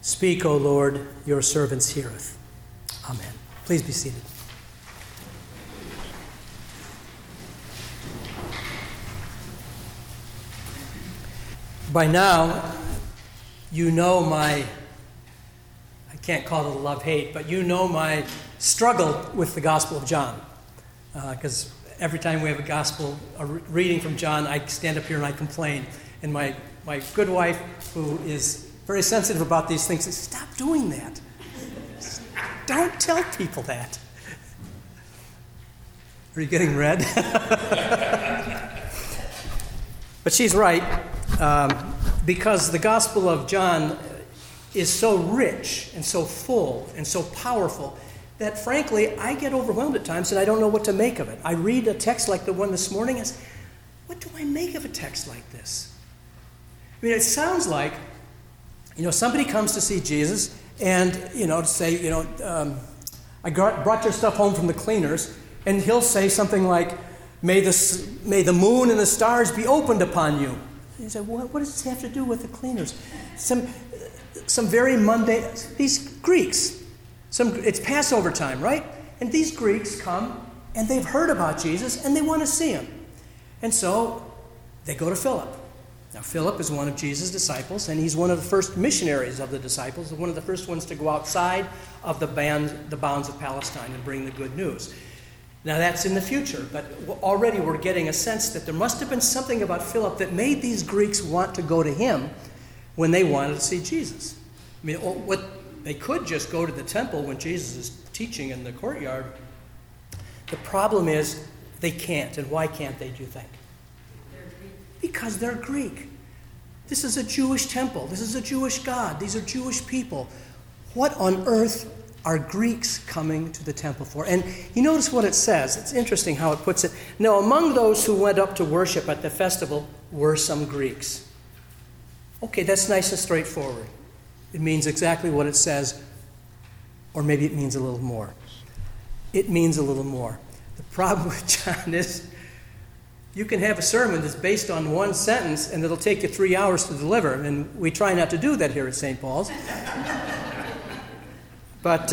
Speak, O Lord, your servant heareth. Amen. Please be seated. By now, you know I can't call it a love-hate, but you know my struggle with the Gospel of John. Because every time we have a reading from John, I stand up here and I complain. And my good wife, who is very sensitive about these things, says, stop doing that. Don't tell people that. Are you getting red? But she's right, because the Gospel of John is so rich and so full and so powerful that, frankly, I get overwhelmed at times and I don't know what to make of it. I read a text like the one this morning and say, what do I make of a text like this? I mean, it sounds like, somebody comes to see Jesus and, to say, I brought your stuff home from the cleaners, and he'll say something like, may the moon and the stars be opened upon you. And you say, what does this have to do with the cleaners? Some very mundane, these Greeks, it's Passover time, right? And these Greeks come, and they've heard about Jesus, and they want to see him. And so they go to Philip. Now, Philip is one of Jesus' disciples, and he's one of the first missionaries of the disciples, one of the first ones to go outside of the bounds of Palestine and bring the good news. Now, that's in the future, but already we're getting a sense that there must have been something about Philip that made these Greeks want to go to him when they wanted to see Jesus. I mean, they could just go to the temple when Jesus is teaching in the courtyard. The problem is they can't. And why can't they, do you think? Because they're Greek. This is a Jewish temple. This is a Jewish God. These are Jewish people. What on earth are Greeks coming to the temple for? And you notice what it says. It's interesting how it puts it. Now, among those who went up to worship at the festival were some Greeks. Okay, that's nice and straightforward. It means exactly what it says, or maybe it means a little more. It means a little more. The problem with John is you can have a sermon that's based on one sentence, and it'll take you 3 hours to deliver, and we try not to do that here at St. Paul's. But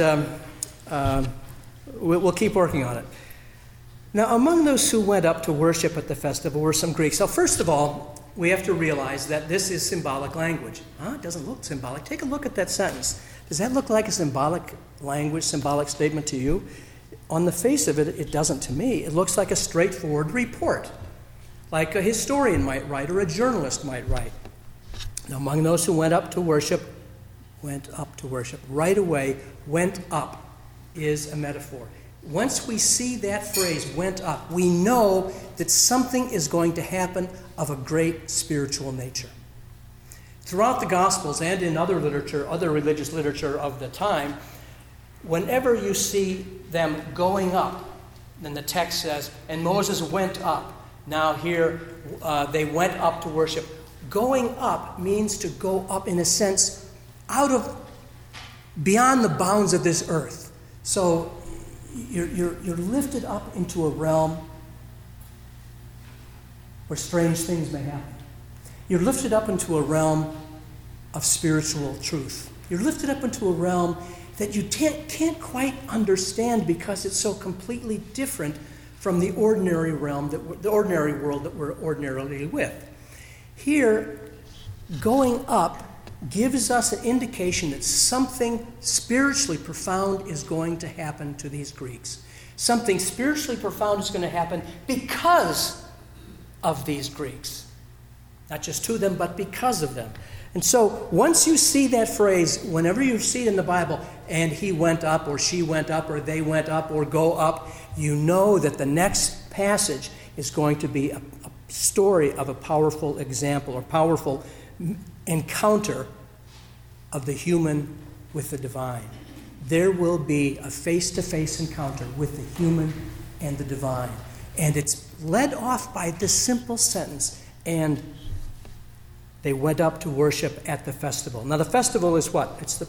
we'll keep working on it. Now, among those who went up to worship at the festival were some Greeks. So first of all, we have to realize that this is symbolic language. It doesn't look symbolic. Take a look at that sentence. Does that look like a symbolic language, symbolic statement to you? On the face of it, it doesn't to me. It looks like a straightforward report, like a historian might write or a journalist might write. Now, among those who went up to worship. Right away, went up is a metaphor. Once we see that phrase, went up, we know that something is going to happen of a great spiritual nature. Throughout the Gospels and in other literature, other religious literature of the time, whenever you see them going up, then the text says, and Moses went up. Now here, they went up to worship. Going up means to go up in a sense beyond the bounds of this earth. So you're lifted up into a realm where strange things may happen. You're lifted up into a realm of spiritual truth. You're lifted up into a realm that you can't quite understand because it's so completely different from the ordinary realm, the ordinary world that we're ordinarily with. Here, going up gives us an indication that something spiritually profound is going to happen to these Greeks. Something spiritually profound is going to happen because of these Greeks. Not just to them, but because of them. And so once you see that phrase, whenever you see it in the Bible, and he went up, or she went up, or they went up, or go up, you know that the next passage is going to be a story of a powerful example or powerful encounter of the human with the divine. There will be a face-to-face encounter with the human and the divine. And it's led off by this simple sentence, and they went up to worship at the festival. Now the festival is what? It's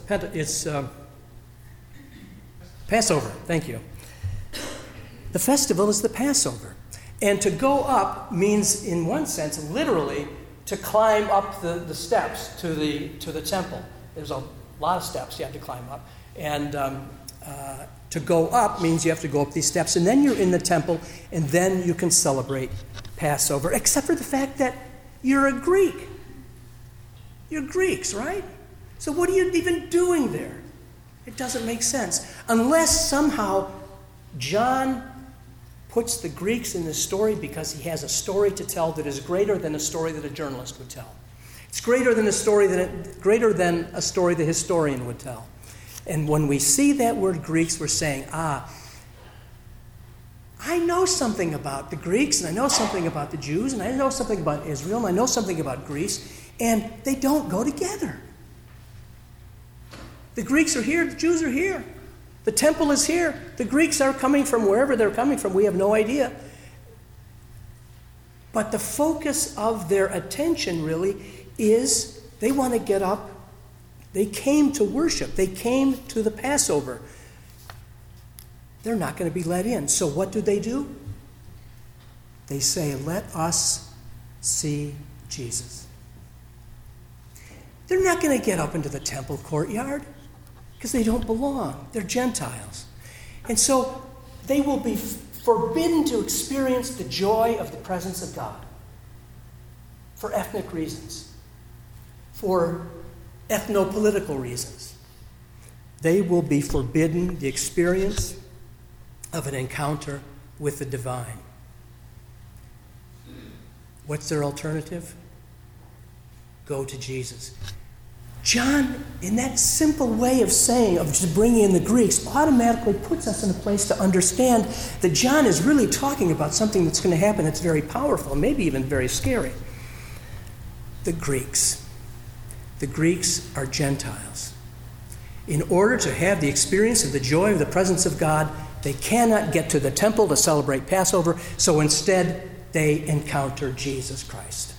Passover. Thank you. The festival is the Passover. And to go up means, in one sense, literally, to climb up the steps to the temple. There's a lot of steps you have to climb up. And to go up means you have to go up these steps. And then you're in the temple, and then you can celebrate Passover, except for the fact that you're a Greek. You're Greeks, right? So what are you even doing there? It doesn't make sense. Unless somehow John puts the Greeks in this story because he has a story to tell that is greater than a story that a journalist would tell. It's greater than a story the historian would tell. And when we see that word Greeks, we're saying, I know something about the Greeks, and I know something about the Jews, and I know something about Israel, and I know something about Greece, and they don't go together. The Greeks are here, the Jews are here. The temple is here. The Greeks are coming from wherever they're coming from. We have no idea. But the focus of their attention really is they want to get up. They came to worship. They came to the Passover. They're not going to be let in. So what do? They say, let us see Jesus. They're not going to get up into the temple courtyard because they don't belong. They're Gentiles. And so they will be forbidden to experience the joy of the presence of God for ethnic reasons, for ethno-political reasons. They will be forbidden the experience of an encounter with the divine. What's their alternative? Go to Jesus. John, in that simple way of saying, of just bringing in the Greeks, automatically puts us in a place to understand that John is really talking about something that's going to happen that's very powerful, maybe even very scary. The Greeks. The Greeks are Gentiles. In order to have the experience of the joy of the presence of God, they cannot get to the temple to celebrate Passover, so instead they encounter Jesus Christ.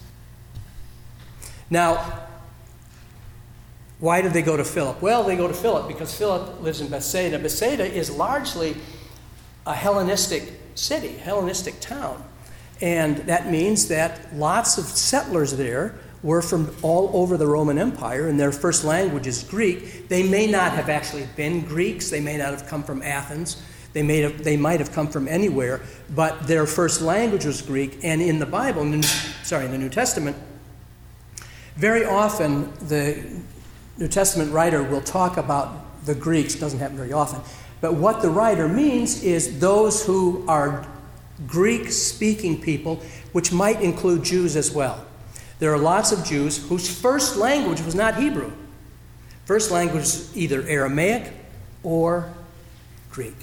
Now, why did they go to Philip? Well, they go to Philip because Philip lives in Bethsaida. Bethsaida is largely a Hellenistic city, Hellenistic town. And that means that lots of settlers there were from all over the Roman Empire, and their first language is Greek. They may not have actually been Greeks. They may not have come from Athens. They might have come from anywhere, but their first language was Greek. And in the Bible, in the New Testament, very often the New Testament writer will talk about the Greeks. It doesn't happen very often. But what the writer means is those who are Greek-speaking people, which might include Jews as well. There are lots of Jews whose first language was not Hebrew. First language was either Aramaic or Greek.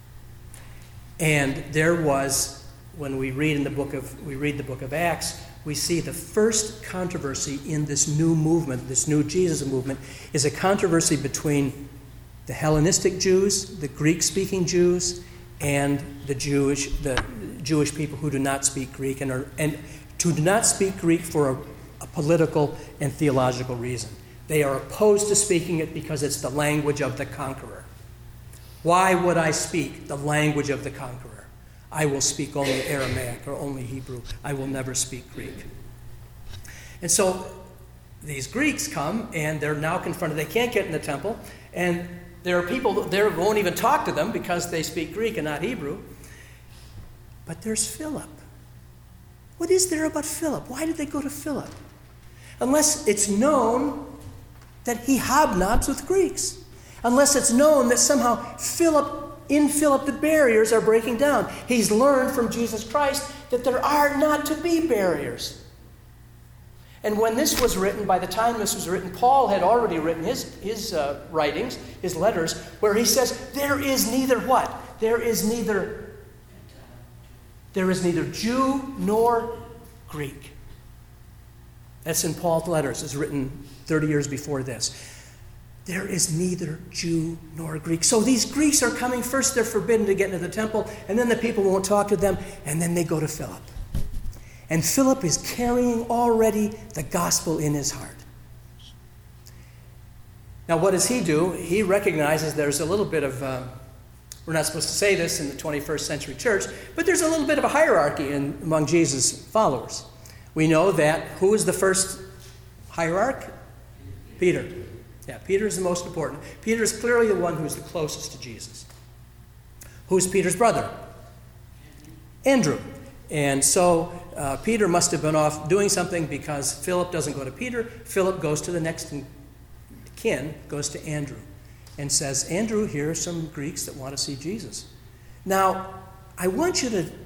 And there was, when we read the book of Acts, we see the first controversy in this new movement, this new Jesus movement, is a controversy between the Hellenistic Jews, the Greek-speaking Jews, and the Jewish people who do not speak Greek and who do not speak Greek for a political and theological reason. They are opposed to speaking it because it's the language of the conqueror. Why would I speak the language of the conqueror? I will speak only Aramaic or only Hebrew. I will never speak Greek. And so these Greeks come, and they're now confronted. They can't get in the temple, and there are people there who won't even talk to them because they speak Greek and not Hebrew. But there's Philip. What is there about Philip? Why did they go to Philip? Unless it's known that he hobnobs with Greeks. Unless it's known that somehow in Philip the barriers are breaking down. He's learned from Jesus Christ that there are not to be barriers. And when this was written, by the time this was written, Paul had already written his writings, his letters, where he says, there is neither what? There is neither Jew nor Greek. That's in Paul's letters. It's written 30 years before this. There is neither Jew nor Greek. So these Greeks are coming. First, they're forbidden to get into the temple, and then the people won't talk to them, and then they go to Philip. And Philip is carrying already the gospel in his heart. Now, what does he do? He recognizes there's a little bit of, we're not supposed to say this in the 21st century church, but there's a little bit of a hierarchy among Jesus' followers. We know that who is the first hierarch? Peter. Yeah, Peter is the most important. Peter is clearly the one who's the closest to Jesus. Who's Peter's brother? Andrew. And so Peter must have been off doing something because Philip doesn't go to Peter. Philip goes to the next kin, goes to Andrew, and says, Andrew, here are some Greeks that want to see Jesus. Now, I want you to... The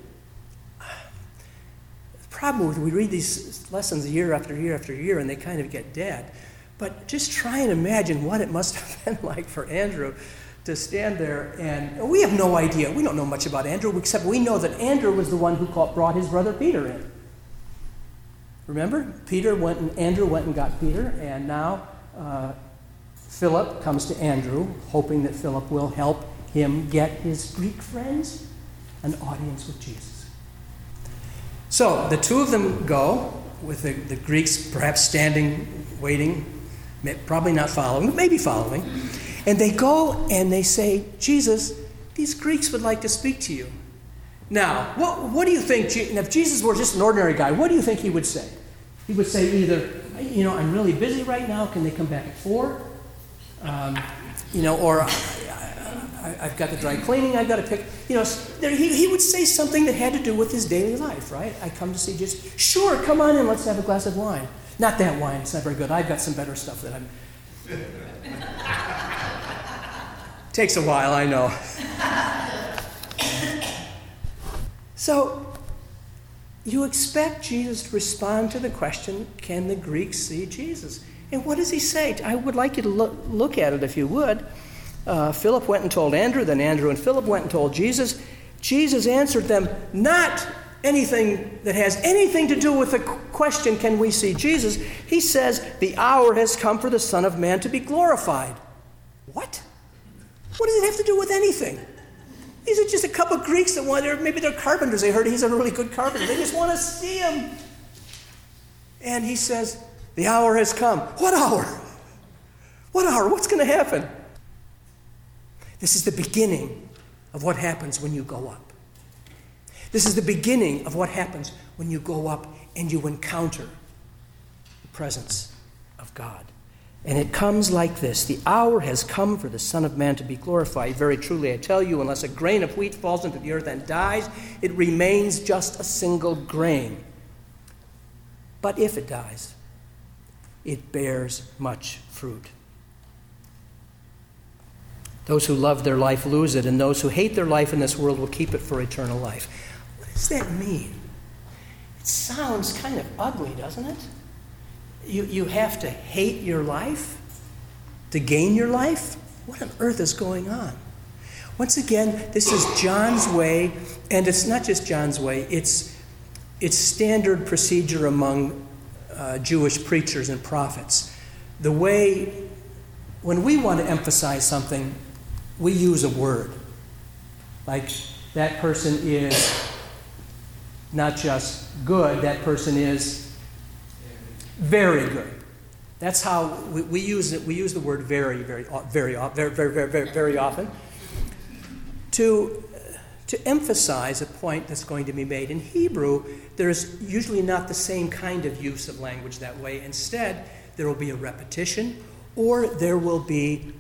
problem with we read these lessons year after year after year, and they kind of get dead. But just try and imagine what it must have been like for Andrew to stand there, and we have no idea. We don't know much about Andrew, except we know that Andrew was the one who brought his brother Peter in. Remember? Andrew went and got Peter, and now Philip comes to Andrew, hoping that Philip will help him get his Greek friends an audience with Jesus. So the two of them go, with the Greeks perhaps standing, waiting, probably not following, maybe following. And they go and they say, Jesus, these Greeks would like to speak to you. Now, what do you think, if Jesus were just an ordinary guy, what do you think he would say? He would say either, I'm really busy right now, can they come back at 4? Or I've got the dry cleaning I've got to pick. He would say something that had to do with his daily life, right? I come to see Jesus. Sure, come on in, let's have a glass of wine. Not that wine, it's not very good. I've got some better stuff that I'm... Takes a while, I know. So, you expect Jesus to respond to the question, can the Greeks see Jesus? And what does he say? I would like you to look at it if you would. Philip went and told Andrew, then Andrew and Philip went and told Jesus. Jesus answered them, not anything that has anything to do with the question, can we see Jesus? He says, the hour has come for the Son of Man to be glorified. What? What does it have to do with anything? These are just a couple of Greeks that maybe they're carpenters. They heard he's a really good carpenter. They just want to see him. And he says, the hour has come. What hour? What hour? What's going to happen? This is the beginning of what happens when you go up. This is the beginning of what happens when you go up and you encounter the presence of God. And it comes like this. The hour has come for the Son of Man to be glorified. Very truly, I tell you, unless a grain of wheat falls into the earth and dies, it remains just a single grain. But if it dies, it bears much fruit. Those who love their life lose it, and those who hate their life in this world will keep it for eternal life. What does that mean? It sounds kind of ugly, doesn't it? You have to hate your life to gain your life? What on earth is going on? Once again, this is John's way, and it's not just John's way, it's standard procedure among Jewish preachers and prophets. The way, when we want to emphasize something, we use a word. Like, that person is not just good, that person is very good. That's how we use it. We use the word very, very, very, very, very, very, very often to emphasize a point that's going to be made. In Hebrew, there's usually not the same kind of use of language that way. Instead, there will be a repetition, or there will be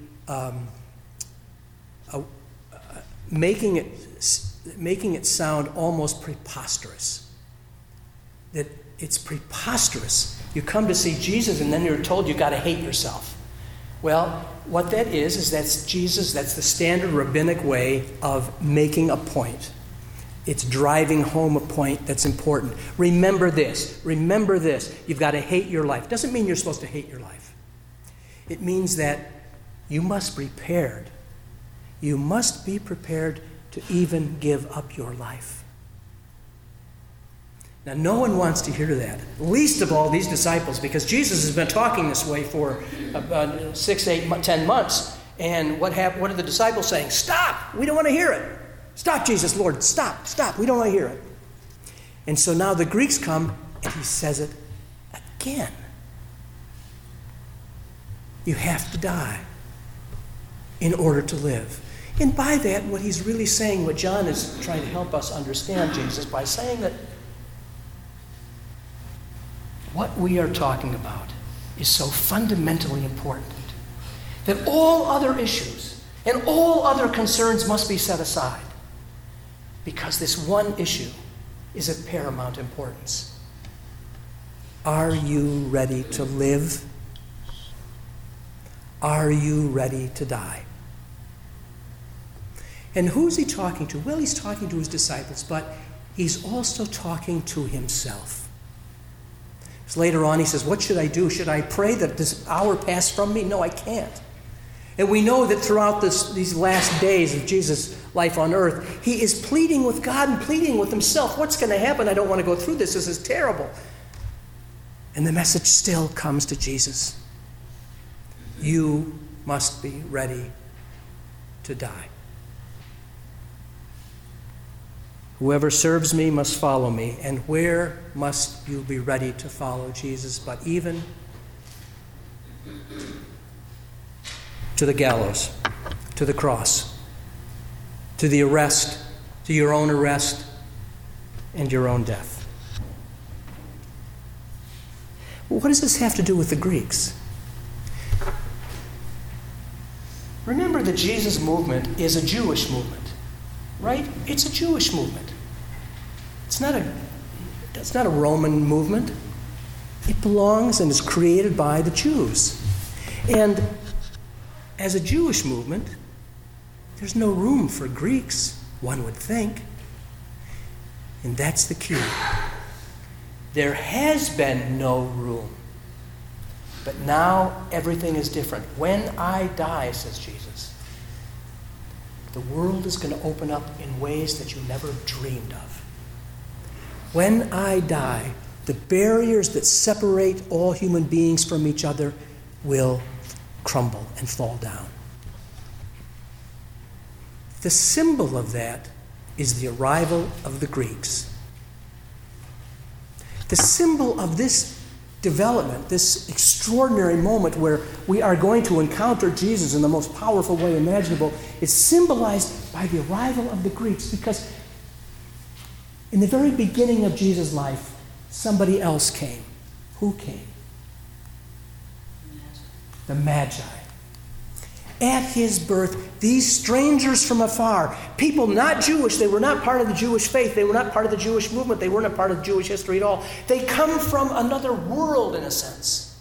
making it sound almost preposterous. That it's preposterous. You come to see Jesus and then you're told you've got to hate yourself. Well, what that is that's Jesus, that's the standard rabbinic way of making a point. It's driving home a point that's important. Remember this. Remember this. You've got to hate your life. Doesn't mean you're supposed to hate your life. It means that you must be prepared. You must be prepared to even give up your life. Now, no one wants to hear that, least of all these disciples, because Jesus has been talking this way for about 6, 8, 10 months. And what are the disciples saying? Stop! We don't want to hear it. Stop, Jesus, Lord, stop, stop. We don't want to hear it. And so now the Greeks come, and he says it again. You have to die in order to live. And by that, what he's really saying, what John is trying to help us understand, Jesus, by saying that what we are talking about is so fundamentally important that all other issues and all other concerns must be set aside because this one issue is of paramount importance. Are you ready to live? Are you ready to die? And who's he talking to? Well, he's talking to his disciples, but he's also talking to himself. So later on, he says, what should I do? Should I pray that this hour pass from me? No, I can't. And we know that throughout these last days of Jesus' life on earth, he is pleading with God and pleading with himself. What's going to happen? I don't want to go through this. This is terrible. And the message still comes to Jesus. You must be ready to die. Whoever serves me must follow me. And where must you be ready to follow Jesus? But even to the gallows, to the cross, to the arrest, to your own arrest and your own death. Well, what does this have to do with the Greeks? Remember, the Jesus movement is a Jewish movement, right? It's a Jewish movement. It's not a Roman movement. It belongs and is created by the Jews. And as a Jewish movement, there's no room for Greeks, one would think. And that's the key. There has been no room. But now everything is different. When I die, says Jesus, the world is going to open up in ways that you never dreamed of. When I die, the barriers that separate all human beings from each other will crumble and fall down. The symbol of that is the arrival of the Greeks. The symbol of this development, this extraordinary moment where we are going to encounter Jesus in the most powerful way imaginable, is symbolized by the arrival of the Greeks, because in the very beginning of Jesus' life, somebody else came. Who came? The Magi. At his birth, these strangers from afar, people not Jewish, they were not part of the Jewish faith, they were not part of the Jewish movement, they weren't a part of Jewish history at all. They come from another world, in a sense.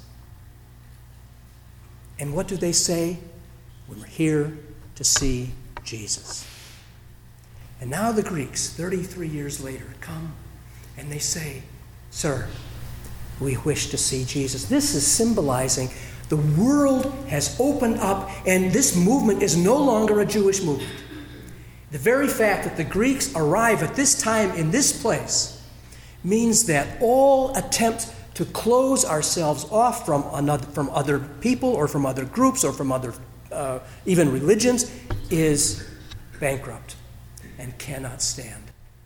And what do they say? We're here to see Jesus. And now the Greeks, 33 years later, come and they say, Sir, we wish to see Jesus. This is symbolizing the world has opened up, and this movement is no longer a Jewish movement. The very fact that the Greeks arrive at this time in this place means that all attempt to close ourselves off from other people or from other groups or from other even religions is bankrupt and cannot stand.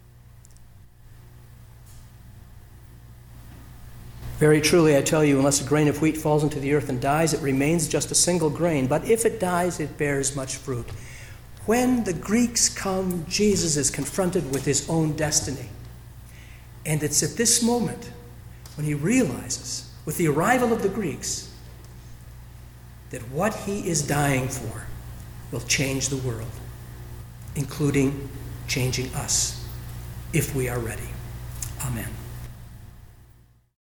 Very truly, I tell you, unless a grain of wheat falls into the earth and dies, it remains just a single grain. But if it dies, it bears much fruit. When the Greeks come, Jesus is confronted with his own destiny. And it's at this moment when he realizes, with the arrival of the Greeks, that what he is dying for will change the world, including changing us, if we are ready. Amen.